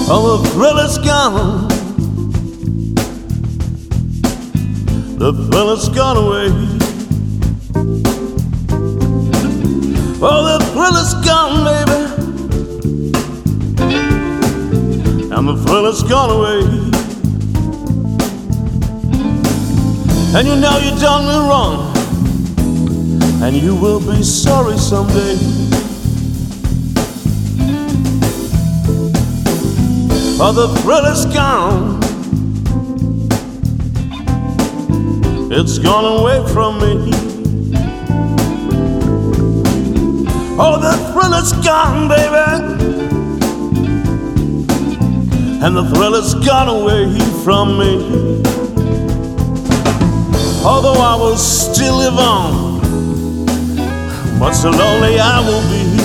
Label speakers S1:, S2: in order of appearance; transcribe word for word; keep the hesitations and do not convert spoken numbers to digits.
S1: Oh, the thrill is gone. The thrill has gone away. Oh, the thrill is gone, baby. And the thrill has gone away. And you know you done me wrong, and you will be sorry someday. Oh, the thrill is gone. It's gone away from me. Oh, the thrill is gone, baby. And the thrill has gone away from me. Although I will still live on, but so lonely I will be.